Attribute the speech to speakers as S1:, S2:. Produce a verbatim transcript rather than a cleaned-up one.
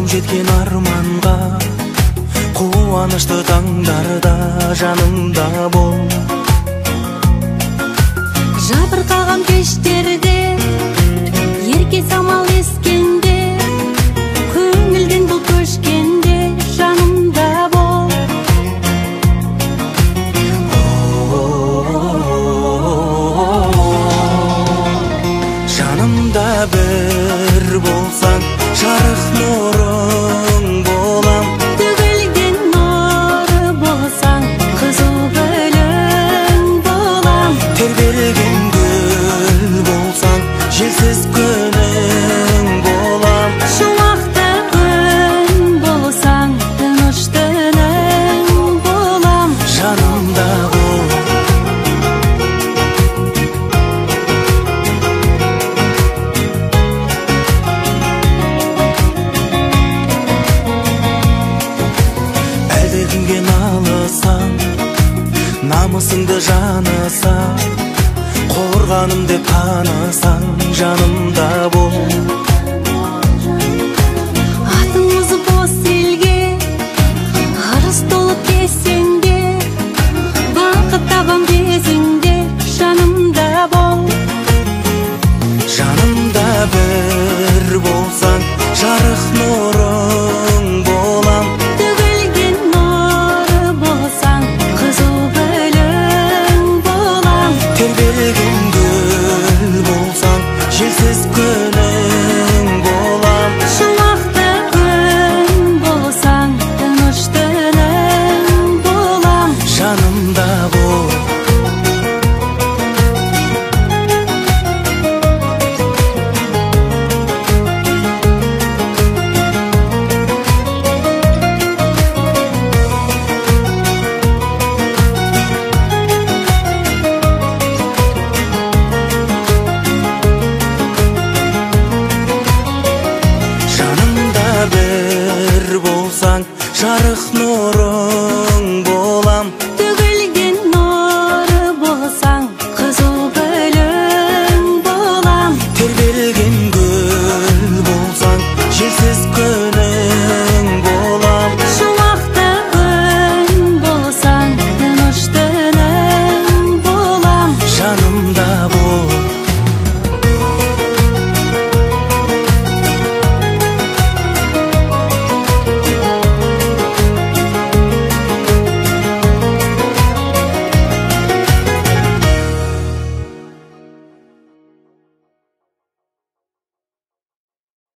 S1: жеткен арманға, қуанышты таңдарда жанымда бол.
S2: Жабырқаған кештерде, ерке самал ескенде, көңілден бұл көшкенде жанымда бол.
S1: Жанымда бір болсаң, жарық нұрың болам.
S2: Төгілген нұры болсаң, қызыл гүлің болам.
S1: Тербелген гүл болсаң, желсіз күнің болам.
S2: Шуақты күн болсаң, тыныш түнің болам.
S1: Жанымда бол. Әлде кімге налысаң, намысыңды жанысаң, қорғаным деп танысаң, жанымда бол.
S2: Атың озып бос елге, арыс толып кесеңде, бақыт табам кезіңде жанымда бол.
S1: Жанымда бір болсаң, жарық нұрың болам.
S2: Төгілген нұры болсаң, қызыл гүлің болам.
S1: Тербелген гүл болсаң, желсіз күнің болам.
S2: Шуақты күн болсаң, тыныш түнің болам.
S1: Жанымда бол. Жанымда бір болсаң, жарық нұрың болам.
S2: Төгілген нұры болсаң, қызыл гүлің болам.
S1: Тербелген гүл болсаң, желсіз күн